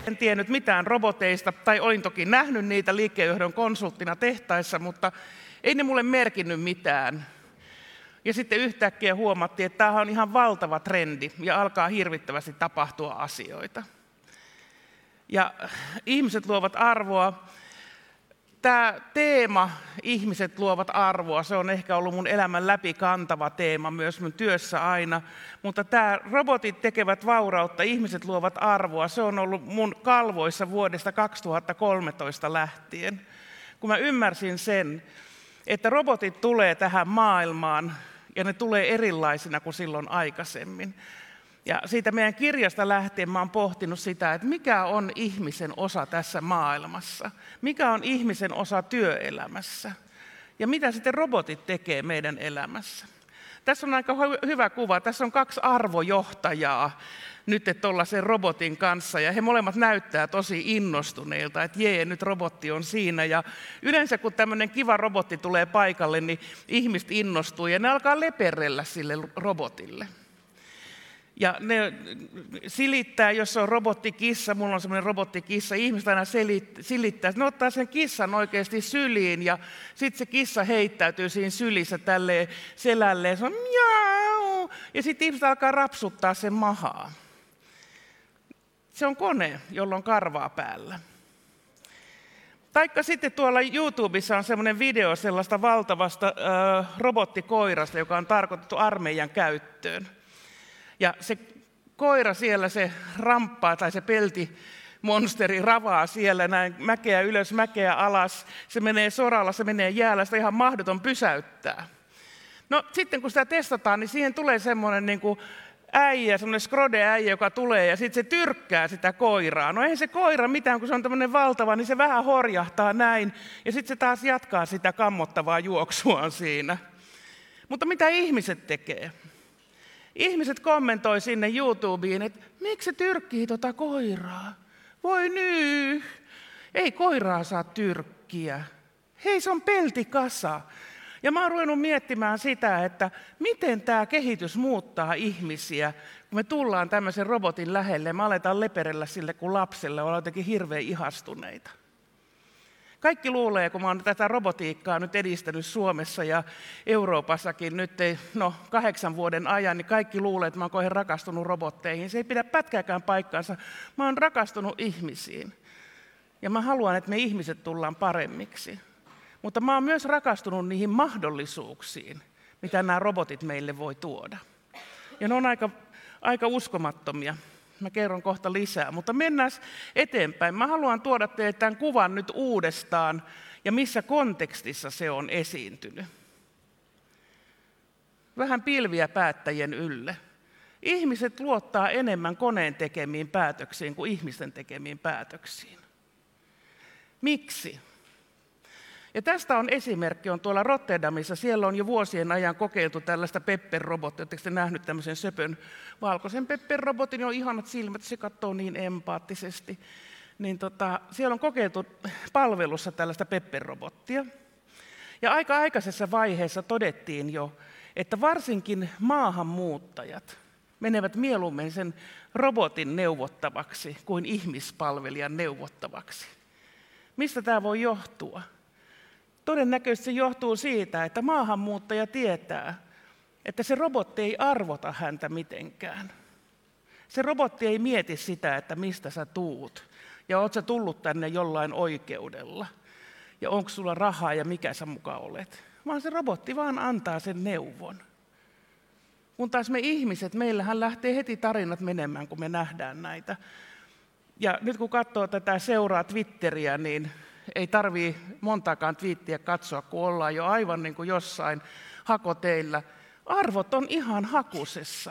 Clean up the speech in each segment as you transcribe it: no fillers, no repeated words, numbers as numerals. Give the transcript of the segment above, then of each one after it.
En tiennyt mitään roboteista, tai olin toki nähnyt niitä liikkeenjohdon konsulttina tehtaissa, mutta ei ne mulle merkinnyt mitään. Ja sitten yhtäkkiä huomattiin, että tämä on ihan valtava trendi ja alkaa hirvittävästi tapahtua asioita. Ja ihmiset luovat arvoa. Tämä teema, ihmiset luovat arvoa, se on ehkä ollut mun elämän läpikantava teema myös mun työssä aina. Mutta tämä robotit tekevät vaurautta, ihmiset luovat arvoa, se on ollut mun kalvoissa vuodesta 2013 lähtien. Kun mä ymmärsin sen, että robotit tulee tähän maailmaan ja ne tulee erilaisina kuin silloin aikaisemmin. Ja siitä meidän kirjasta lähtien mä oon pohtinut sitä, että mikä on ihmisen osa tässä maailmassa, mikä on ihmisen osa työelämässä ja mitä sitten robotit tekee meidän elämässä. Tässä on aika hyvä kuva, tässä on 2 arvojohtajaa nyt tuollaisen robotin kanssa ja he molemmat näyttää tosi innostuneilta, että jee, nyt robotti on siinä. Ja yleensä kun tämmöinen kiva robotti tulee paikalle, niin ihmiset innostuu ja ne alkaa leperrellä sille robotille. Ja ne silittää, jos on robottikissa, mulla on semmoinen robottikissa, ihmiset aina silittää, ne ottaa sen kissan oikeasti syliin ja sitten se kissa heittäytyy siinä sylissä tälleen selälleen, se on miau, ja sitten ihmiset alkaa rapsuttaa sen mahaa. Se on kone, jolla on karvaa päällä. Taikka sitten tuolla YouTubessa on semmoinen video sellaista valtavasta robottikoirasta, joka on tarkoitettu armeijan käyttöön. Ja se koira siellä, se ramppaa tai se peltimonsteri ravaa siellä näin mäkeä ylös, mäkeä alas. Se menee soralla, se menee jäällä, sitä on ihan mahdoton pysäyttää. No sitten kun sitä testataan, niin siihen tulee semmoinen niin kuin äijä, semmoinen skrode-äijä, joka tulee ja sitten se tyrkkää sitä koiraa. No eihän se koira mitään, kun se on tämmöinen valtava, niin se vähän horjahtaa näin ja sitten se taas jatkaa sitä kammottavaa juoksuaan siinä. Mutta mitä ihmiset tekee? Ihmiset kommentoi sinne YouTubeen, että miksi se tyrkkii tuota koiraa? Voi nyy, ei koiraa saa tyrkkiä. Hei, se on peltikasa. Ja mä oon ruvennut miettimään sitä, että miten tämä kehitys muuttaa ihmisiä, kun me tullaan tämmöisen robotin lähelle ja me aletaan leperellä sille kuin lapselle, ollaan jotenkin hirveän ihastuneita. Kaikki luulee, kun mä oon tätä robotiikkaa nyt edistänyt Suomessa ja Euroopassakin nyt 8 vuoden ajan, niin kaikki luulee, että mä oon kauhean rakastunut robotteihin. Se ei pidä pätkääkään paikkaansa. Mä oon rakastunut ihmisiin. Ja mä haluan, että me ihmiset tullaan paremmiksi. Mutta mä oon myös rakastunut niihin mahdollisuuksiin, mitä nämä robotit meille voi tuoda. Ja ne on aika uskomattomia. Mä kerron kohta lisää, mutta mennään eteenpäin. Mä haluan tuoda teille tämän kuvan nyt uudestaan ja missä kontekstissa se on esiintynyt. Vähän pilviä päättäjien ylle. Ihmiset luottaa enemmän koneen tekemiin päätöksiin kuin ihmisten tekemiin päätöksiin. Miksi? Ja tästä on esimerkki, on tuolla Rotterdamissa, siellä on jo vuosien ajan kokeiltu tällaista Pepper-robottia. Oletteko te nähnyt tämmöisen söpön valkoisen Pepper-robotin, on ihanat silmät, se katsoo niin empaattisesti. Niin siellä on kokeiltu palvelussa tällaista Pepper-robottia. Ja aika aikaisessa vaiheessa todettiin jo, että varsinkin maahanmuuttajat menevät mieluummin sen robotin neuvottavaksi kuin ihmispalvelijan neuvottavaksi. Mistä tämä voi johtua? Todennäköisesti se johtuu siitä, että maahanmuuttaja tietää, että se robotti ei arvota häntä mitenkään. Se robotti ei mieti sitä, että mistä sä tuut ja oot sä tullut tänne jollain oikeudella ja onko sulla rahaa ja mikä sä muka olet. Vaan se robotti vaan antaa sen neuvon. Kun taas me ihmiset, meillähän lähtee heti tarinat menemään, kun me nähdään näitä. Ja nyt kun katsoo tätä seuraa Twitteriä, niin ei tarvitse montaakaan twiittiä katsoa, kun ollaan jo aivan niin kuin jossain hakoteillä. Arvot on ihan hakusessa.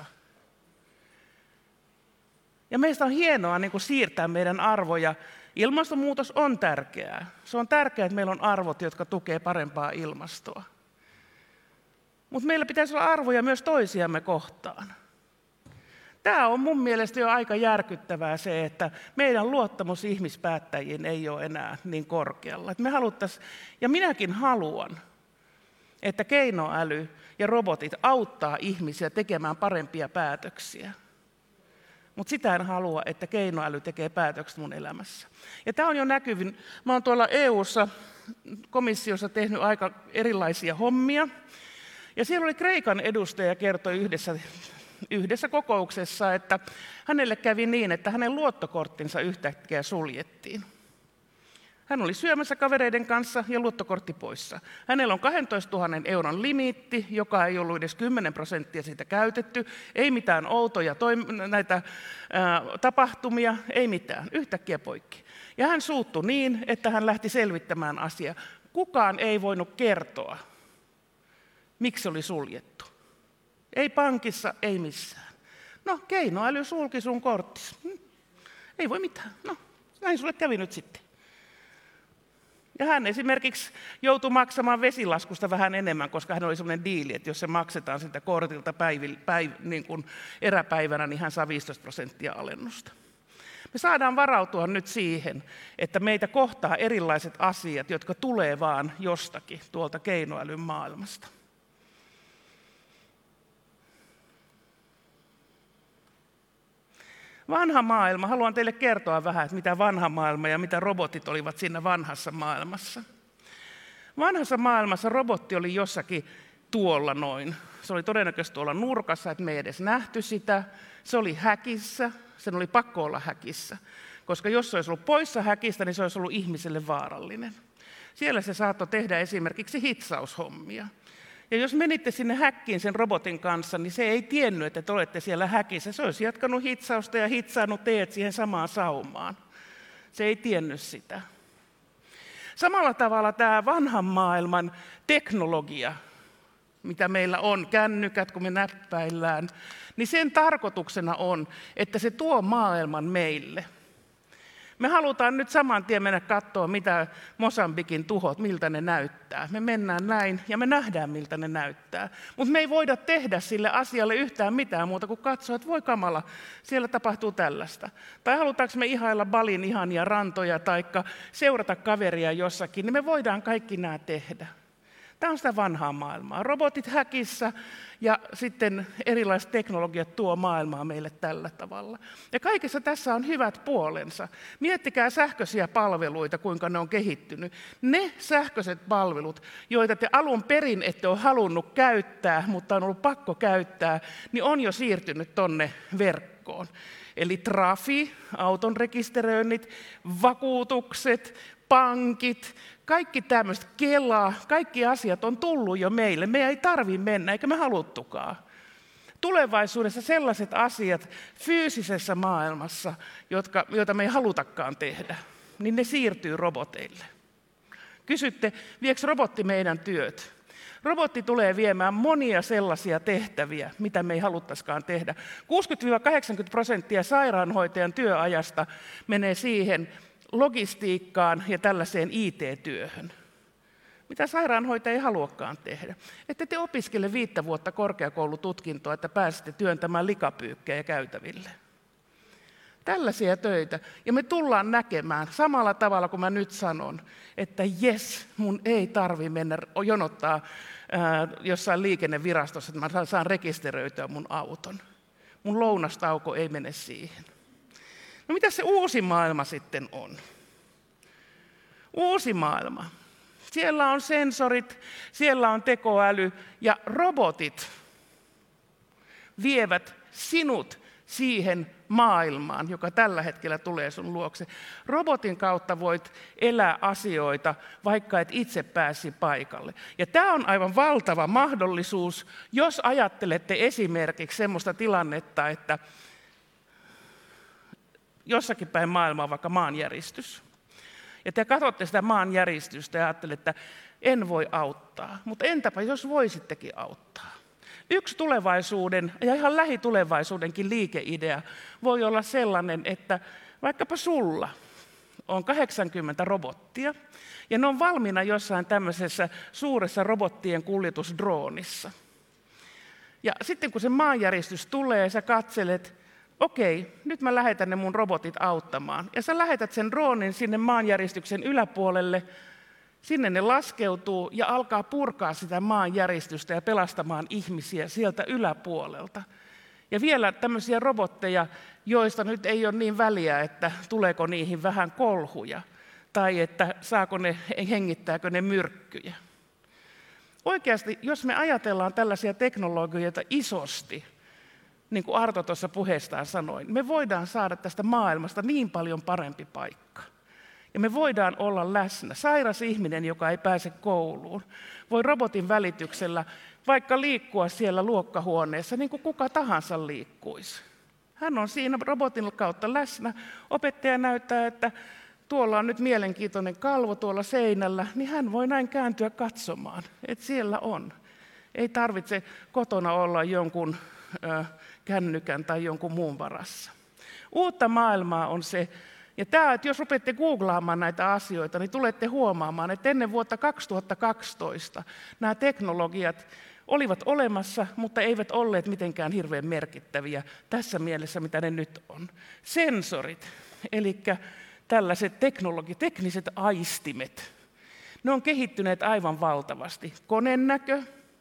Ja meistä on hienoa niin kuin siirtää meidän arvoja. Ilmastonmuutos on tärkeää. Se on tärkeää, että meillä on arvot, jotka tukevat parempaa ilmastoa. Mutta meillä pitäisi olla arvoja myös toisiamme kohtaan. Tämä on mun mielestä jo aika järkyttävää se, että meidän luottamus ihmispäättäjiin ei ole enää niin korkealla. Että me ja minäkin haluan, että keinoäly ja robotit auttaa ihmisiä tekemään parempia päätöksiä. mutta sitä en halua, että keinoäly tekee päätökset mun elämässä. Ja tämä on jo näkyvin. Mä oon tuolla EU:ssa komissiossa tehnyt aika erilaisia hommia. Ja siellä oli Kreikan edustaja kertoi yhdessä kokouksessa, että hänelle kävi niin, että hänen luottokorttinsa yhtäkkiä suljettiin. Hän oli syömässä kavereiden kanssa ja luottokortti poissa. Hänellä on 12 000 euron limiitti, joka ei ollut edes 10% siitä käytetty. Ei mitään outoja tapahtumia, ei mitään. Yhtäkkiä poikki. Ja hän suuttui niin, että hän lähti selvittämään asiaa. Kukaan ei voinut kertoa, miksi se oli suljettu. Ei pankissa, ei missään. No, keinoäly sulki sun korttisi. Ei voi mitään. No, näin sulle kävi nyt sitten. Ja hän esimerkiksi joutui maksamaan vesilaskusta vähän enemmän, koska hän oli sellainen diili, että jos se maksetaan sitä kortilta niin kuin eräpäivänä, niin hän saa 15% alennusta. Me saadaan varautua nyt siihen, että meitä kohtaa erilaiset asiat, jotka tulee vaan jostakin tuolta keinoälyn maailmasta. Vanha maailma. Haluan teille kertoa vähän, että mitä vanha maailma ja mitä robotit olivat siinä vanhassa maailmassa. Vanhassa maailmassa robotti oli jossakin tuolla noin. Se oli todennäköisesti tuolla nurkassa, että me ei edes nähty sitä. Se oli häkissä. Sen oli pakko olla häkissä. Koska jos se olisi ollut poissa häkistä, niin se olisi ollut ihmiselle vaarallinen. Siellä se saattoi tehdä esimerkiksi hitsaushommia. Ja jos menitte sinne häkkiin sen robotin kanssa, niin se ei tiennyt, että te olette siellä häkissä. Se olisi jatkanut hitsausta ja hitsaanut teet siihen samaan saumaan. Se ei tiennyt sitä. Samalla tavalla tämä vanhan maailman teknologia, mitä meillä on, kännykät, kun me näppäillään, niin sen tarkoituksena on, että se tuo maailman meille. Me halutaan nyt saman tien mennä katsoa, mitä Mosambikin tuhot, miltä ne näyttää. Me mennään näin ja me nähdään, miltä ne näyttää. Mutta me ei voida tehdä sille asialle yhtään mitään muuta kuin katsoa, että voi kamala, siellä tapahtuu tällaista. Tai halutaanko me ihailla Balin ihania rantoja tai seurata kaveria jossakin, niin me voidaan kaikki nämä tehdä. Tämä on sitä vanhaa maailmaa. Robotit häkissä ja sitten erilaiset teknologiat tuo maailmaa meille tällä tavalla. Ja kaikessa tässä on hyvät puolensa. Miettikää sähköisiä palveluita, kuinka ne on kehittynyt. Ne sähköiset palvelut, joita te alun perin ette ole halunnut käyttää, mutta on ollut pakko käyttää, niin on jo siirtynyt tonne verkkoon. Eli trafi, auton rekisteröinnit, vakuutukset, pankit, kaikki tämmöiset, Kela, kaikki asiat on tullut jo meille. Me ei tarvitse mennä, eikä me haluttukaan. Tulevaisuudessa sellaiset asiat fyysisessä maailmassa, joita me ei halutakaan tehdä, niin ne siirtyy roboteille. Kysytte, viekö robotti meidän työt? Robotti tulee viemään monia sellaisia tehtäviä, mitä me ei haluttaisikaan tehdä. 60-80% sairaanhoitajan työajasta menee siihen, logistiikkaan ja tällaiseen IT-työhön. Mitä sairaanhoitaja ei haluakaan tehdä. Ette te opiskele 5 vuotta korkeakoulututkintoa, että pääsette työntämään likapyykkejä käytäville. Tällaisia töitä. Ja me tullaan näkemään samalla tavalla kuin mä nyt sanon, että jes, mun ei tarvitse mennä jonottaa jossain liikennevirastossa, että mä saan rekisteröityä mun auton. Mun lounastauko ei mene siihen. No mitä se uusi maailma sitten on? Uusi maailma. Siellä on sensorit, siellä on tekoäly ja robotit vievät sinut siihen maailmaan, joka tällä hetkellä tulee sun luokse. Robotin kautta voit elää asioita, vaikka et itse pääsi paikalle. Ja tämä on aivan valtava mahdollisuus, jos ajattelette esimerkiksi semmoista tilannetta, että jossakin päin maailmaa on vaikka maanjäristys. Ja te katsotte sitä maanjäristystä ja ajattelette, että en voi auttaa. Mutta entäpä jos voisittekin auttaa? Yksi tulevaisuuden ja ihan lähitulevaisuudenkin liikeidea voi olla sellainen, että vaikkapa sulla on 80 robottia ja ne on valmiina jossain tämmöisessä suuressa robottien kuljetusdroonissa. Ja sitten kun se maanjäristys tulee, sä katselet, okei, nyt mä lähetän ne mun robotit auttamaan. Ja sä lähetät sen droonin sinne maanjäristyksen yläpuolelle, sinne ne laskeutuu ja alkaa purkaa sitä maanjäristystä ja pelastamaan ihmisiä sieltä yläpuolelta. Ja vielä tämmöisiä robotteja, joista nyt ei ole niin väliä, että tuleeko niihin vähän kolhuja tai että hengittääkö ne myrkkyjä. Oikeasti, jos me ajatellaan tällaisia teknologioita isosti, niin kuin Arto tuossa puheestaan sanoi, me voidaan saada tästä maailmasta niin paljon parempi paikka. Ja me voidaan olla läsnä. Sairas ihminen, joka ei pääse kouluun, voi robotin välityksellä vaikka liikkua siellä luokkahuoneessa niin kuin kuka tahansa liikkuisi. Hän on siinä robotin kautta läsnä. Opettaja näyttää, että tuolla on nyt mielenkiintoinen kalvo tuolla seinällä, niin hän voi näin kääntyä katsomaan, että siellä on. Ei tarvitse kotona olla jonkun kännykän tai jonkun muun varassa. Uutta maailmaa on se, ja tämä, että jos rupeatte googlaamaan näitä asioita, niin tulette huomaamaan, että ennen vuotta 2012 nämä teknologiat olivat olemassa, mutta eivät olleet mitenkään hirveän merkittäviä tässä mielessä, mitä ne nyt on. Sensorit, eli tällaiset tekniset aistimet, ne on kehittyneet aivan valtavasti. Konennäkö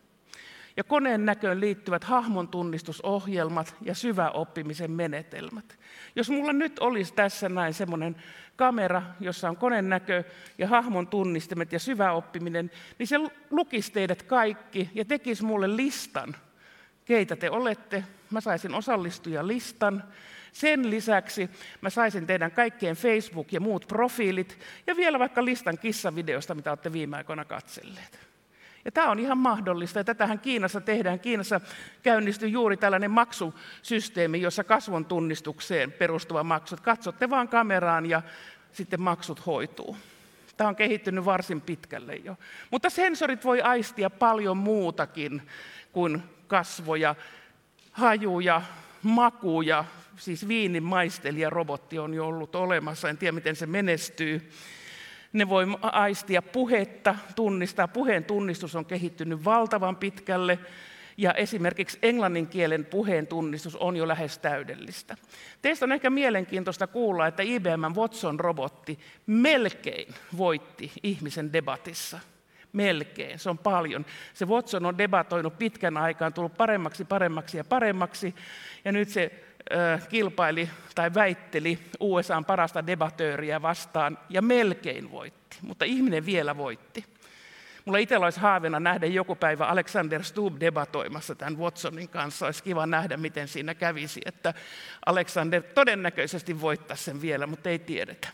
ja koneen näköön liittyvät hahmontunnistusohjelmat ja syväoppimisen menetelmät. Jos mulla nyt olisi tässä näin semmoinen kamera, jossa on koneen näkö ja hahmon tunnistimet ja syväoppiminen, niin se lukisi teidät kaikki ja tekisi mulle listan, keitä te olette. Mä saisin osallistujalistan. Sen lisäksi mä saisin teidän kaikkien Facebook- ja muut profiilit ja vielä vaikka listan kissavideosta, mitä olette viime aikoina katselleet. Ja tämä on ihan mahdollista, ja tätähän Kiinassa tehdään. Kiinassa käynnistyi juuri tällainen maksusysteemi, jossa kasvon tunnistukseen perustuva maksu. Katsotte vaan kameraan ja sitten maksut hoituu. Tämä on kehittynyt varsin pitkälle jo. Mutta sensorit voi aistia paljon muutakin kuin kasvoja, hajuja, makuja. Siis viinin maistelijarobotti on jo ollut olemassa, en tiedä miten se menestyy. Ne voi aistia puhetta, tunnistaa. Puheen tunnistus on kehittynyt valtavan pitkälle ja esimerkiksi englannin kielen puheen tunnistus on jo lähes täydellistä. Teistä on ehkä mielenkiintoista kuulla, että IBM:n Watson-robotti melkein voitti ihmisen debatissa. Melkein, se on paljon. Se Watson on debatoinut pitkän aikaan, tullut paremmaksi ja nyt se kilpaili tai väitteli USA:n parasta debatööriä vastaan ja melkein voitti, mutta ihminen vielä voitti. Mulla itsellä olisi haaveena nähdä joku päivä Alexander Stubb debatoimassa tämän Watsonin kanssa. Olisi kiva nähdä, miten siinä kävisi, että Alexander todennäköisesti voittaisi sen vielä, mutta ei tiedetä.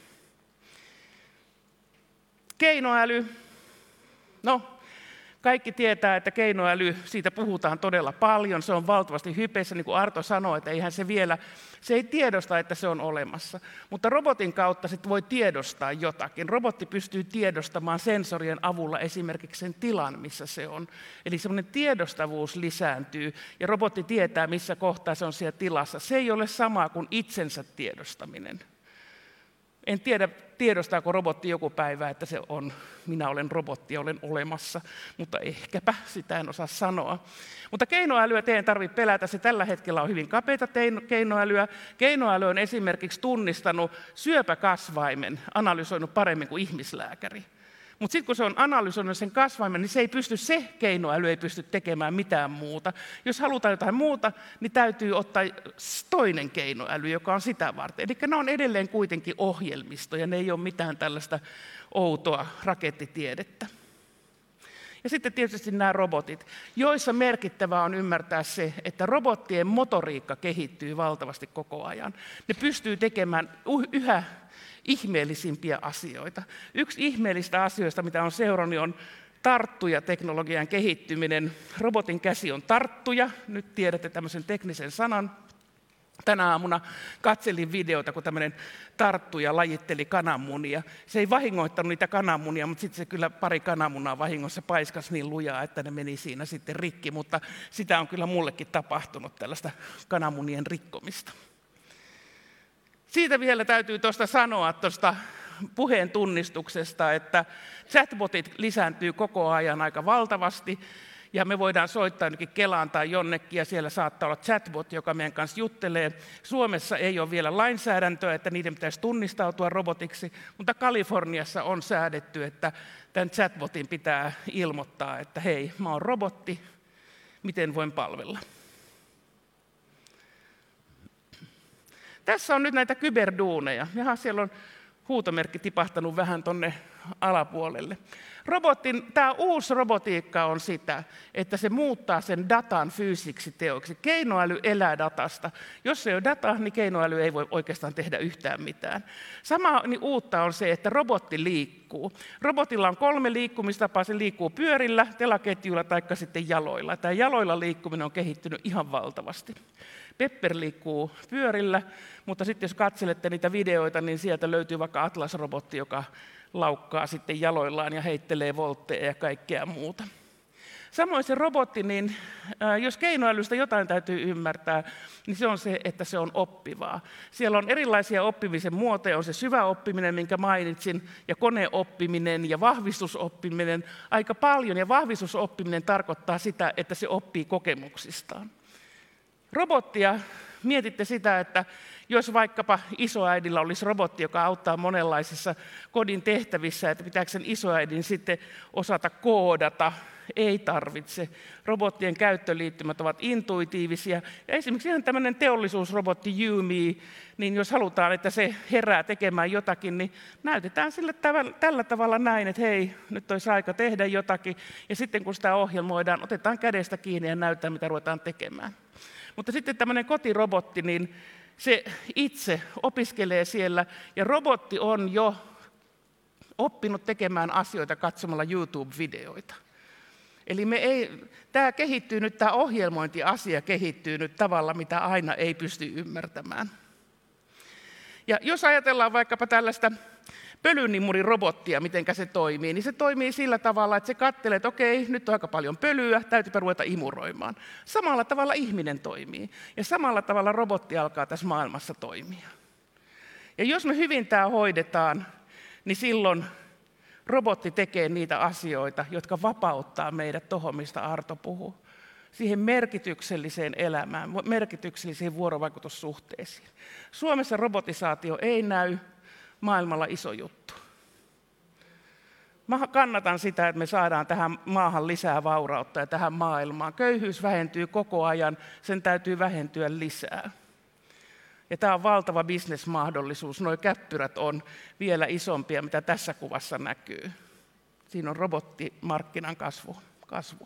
Keinoäly. No, kaikki tietää, että keinoäly, siitä puhutaan todella paljon, se on valtavasti hypeissä, niin kuin Arto sanoi, että eihän se ei tiedosta, että se on olemassa. Mutta robotin kautta sit voi tiedostaa jotakin. Robotti pystyy tiedostamaan sensorien avulla esimerkiksi sen tilan, missä se on. Eli semmoinen tiedostavuus lisääntyy ja robotti tietää, missä kohtaa se on siellä tilassa. Se ei ole sama kuin itsensä tiedostaminen. En tiedä, tiedostaako robotti joku päivä, että minä olen robotti ja olen olemassa, mutta ehkäpä, sitä en osaa sanoa. Mutta keinoälyä teidän tarvitse pelätä, se tällä hetkellä on hyvin kapeata keinoälyä. Keinoäly on esimerkiksi tunnistanut syöpäkasvaimen, analysoinut paremmin kuin ihmislääkäri. Mutta sitten kun se on analysoinut sen kasvaimen, niin se keinoäly ei pysty tekemään mitään muuta. Jos halutaan jotain muuta, niin täytyy ottaa toinen keinoäly, joka on sitä varten. Eli ne on edelleen kuitenkin ohjelmistoja, ne ei ole mitään tällaista outoa rakettitiedettä. Ja sitten tietysti nämä robotit, joissa merkittävää on ymmärtää se, että robottien motoriikka kehittyy valtavasti koko ajan. Ne pystyy tekemään yhä ihmeellisimpiä asioita. Yksi ihmeellistä asioista, mitä on seurannut, on tarttuja-teknologian kehittyminen. Robotin käsi on tarttuja, nyt tiedätte tämmöisen teknisen sanan. Tänä aamuna katselin videota, kun tämmöinen tarttuja lajitteli kananmunia. Se ei vahingoittanut niitä kananmunia, mutta sitten se kyllä pari kananmunaa vahingossa paiskasi niin lujaa, että ne meni siinä sitten rikki. Mutta sitä on kyllä mullekin tapahtunut, tällaista kananmunien rikkomista. Siitä vielä täytyy sanoa tuosta puheen tunnistuksesta, että chatbotit lisääntyy koko ajan aika valtavasti. Ja me voidaan soittaa jonnekin Kelaan tai jonnekin, ja siellä saattaa olla chatbot, joka meidän kanssa juttelee. Suomessa ei ole vielä lainsäädäntöä, että niiden pitäisi tunnistautua robotiksi, mutta Kaliforniassa on säädetty, että tämän chatbotin pitää ilmoittaa, että hei, mä oon robotti, miten voin palvella. Tässä on nyt näitä kyberduuneja. Jaha, siellä on huutomerkki tipahtanut vähän tonne alapuolelle. Tämä uusi robotiikka on sitä, että se muuttaa sen datan fyysiksi teoiksi. Keinoäly elää datasta. Jos ei ole dataa, niin keinoäly ei voi oikeastaan tehdä yhtään mitään. Sama niin uutta on se, että robotti liikkuu. Robotilla on 3 liikkumistapaa. Se liikkuu pyörillä, telaketjuilla tai sitten jaloilla. Tämä jaloilla liikkuminen on kehittynyt ihan valtavasti. Pepper liikkuu pyörillä, mutta sitten jos katselette niitä videoita, niin sieltä löytyy vaikka Atlas-robotti, joka laukkaa sitten jaloillaan ja heittelee voltteja ja kaikkea muuta. Samoin se robotti, niin jos keinoälystä jotain täytyy ymmärtää, niin se on se, että se on oppivaa. Siellä on erilaisia oppimisen muotoja, on se syvä oppiminen, minkä mainitsin, ja koneoppiminen ja vahvistusoppiminen aika paljon. Ja vahvistusoppiminen tarkoittaa sitä, että se oppii kokemuksistaan. Robottia, mietitte sitä, että jos vaikkapa isoäidillä olisi robotti, joka auttaa monenlaisissa kodin tehtävissä, että pitääkö sen isoäidin sitten osata koodata, ei tarvitse. Robottien käyttöliittymät ovat intuitiivisia. Ja esimerkiksi ihan tämmöinen teollisuusrobotti Yumi, niin jos halutaan, että se herää tekemään jotakin, niin näytetään sille tällä tavalla näin, että hei, nyt olisi aika tehdä jotakin. Ja sitten kun sitä ohjelmoidaan, otetaan kädestä kiinni ja näytetään, mitä ruvetaan tekemään. Mutta sitten tämmöinen kotirobotti, niin se itse opiskelee siellä, ja robotti on jo oppinut tekemään asioita katsomalla YouTube-videoita. Eli tämä ohjelmointiasia kehittyy nyt tavalla, mitä aina ei pysty ymmärtämään. Ja jos ajatellaan vaikkapa tällaista pölynimmurirobottia, miten se toimii, niin se toimii sillä tavalla, että se katselee, että okei, nyt on aika paljon pölyä, täytyypä ruveta imuroimaan. Samalla tavalla ihminen toimii, ja samalla tavalla robotti alkaa tässä maailmassa toimia. Ja jos me hyvin tämä hoidetaan, niin silloin robotti tekee niitä asioita, jotka vapauttaa meidät tuohon, mistä Arto puhui. Siihen merkitykselliseen elämään, merkityksellisiin vuorovaikutussuhteisiin. Suomessa robotisaatio ei näy, maailmalla iso juttu. Mä kannatan sitä, että me saadaan tähän maahan lisää vaurautta ja tähän maailmaan. Köyhyys vähentyy koko ajan, sen täytyy vähentyä lisää. Ja tämä on valtava bisnesmahdollisuus. Nuo käppyrät on vielä isompia, mitä tässä kuvassa näkyy. Siinä on robottimarkkinan kasvu.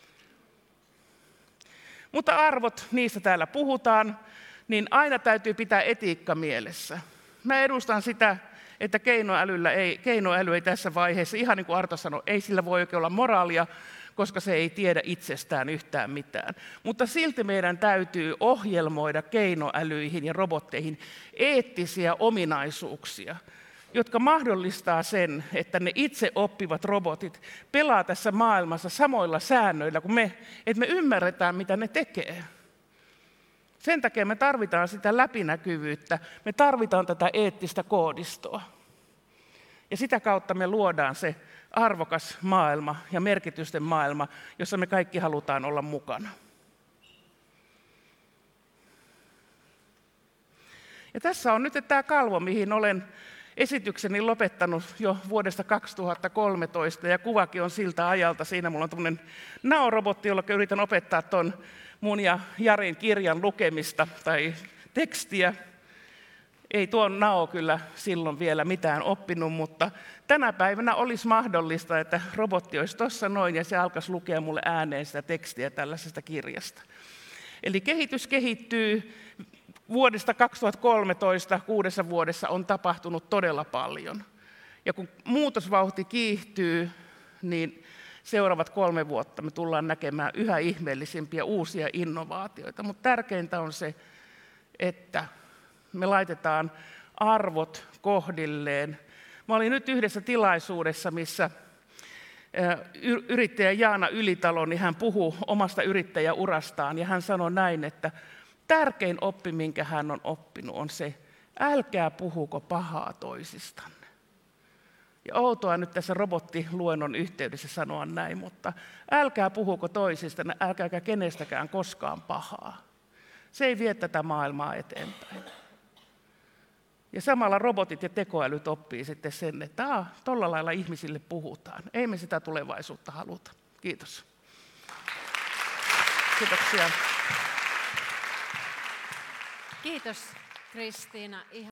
Mutta arvot, niistä täällä puhutaan, niin aina täytyy pitää etiikka mielessä. Mä edustan sitä, että keinoäly ei tässä vaiheessa, ihan niin kuin Arto sanoi, ei sillä voi oikein olla moraalia, koska se ei tiedä itsestään yhtään mitään. Mutta silti meidän täytyy ohjelmoida keinoälyihin ja robotteihin eettisiä ominaisuuksia, jotka mahdollistaa sen, että ne itse oppivat robotit pelaa tässä maailmassa samoilla säännöillä kuin me, että me ymmärretään, mitä ne tekee. Sen takia me tarvitaan sitä läpinäkyvyyttä, me tarvitaan tätä eettistä koodistoa. Ja sitä kautta me luodaan se arvokas maailma ja merkitysten maailma, jossa me kaikki halutaan olla mukana. Ja tässä on nyt tämä kalvo, mihin olen esitykseni lopettanut jo vuodesta 2013, ja kuvakin on siltä ajalta. Siinä mulla on tämmöinen naorobotti, jolla yritän opettaa tuon mun ja Jarin kirjan lukemista tai tekstiä. Ei tuon Nao kyllä silloin vielä mitään oppinut, mutta tänä päivänä olisi mahdollista, että robotti olisi tuossa noin ja se alkaisi lukea mulle ääneen sitä tekstiä tällaisesta kirjasta. Eli kehitys kehittyy. Vuodesta 2013, 6 vuodessa on tapahtunut todella paljon. Ja kun muutosvauhti kiihtyy, niin seuraavat 3 vuotta me tullaan näkemään yhä ihmeellisimpiä uusia innovaatioita. Mutta tärkeintä on se, että me laitetaan arvot kohdilleen. Mä olin nyt yhdessä tilaisuudessa, missä yrittäjä Jaana Ylitalo, niin hän puhui omasta yrittäjäurastaan ja hän sanoi näin, että tärkein oppi, minkä hän on oppinut, on se, älkää puhuko pahaa toisistanne. Ja outoa nyt tässä robottiluennon yhteydessä sanoa näin, mutta älkää puhuko toisistanne, älkääkä kenestäkään koskaan pahaa. Se ei vie tätä maailmaa eteenpäin. Ja samalla robotit ja tekoälyt oppii sitten sen, että tolla lailla ihmisille puhutaan. Ei me sitä tulevaisuutta haluta. Kiitos. Kiitoksia. Kiitos Kristiina.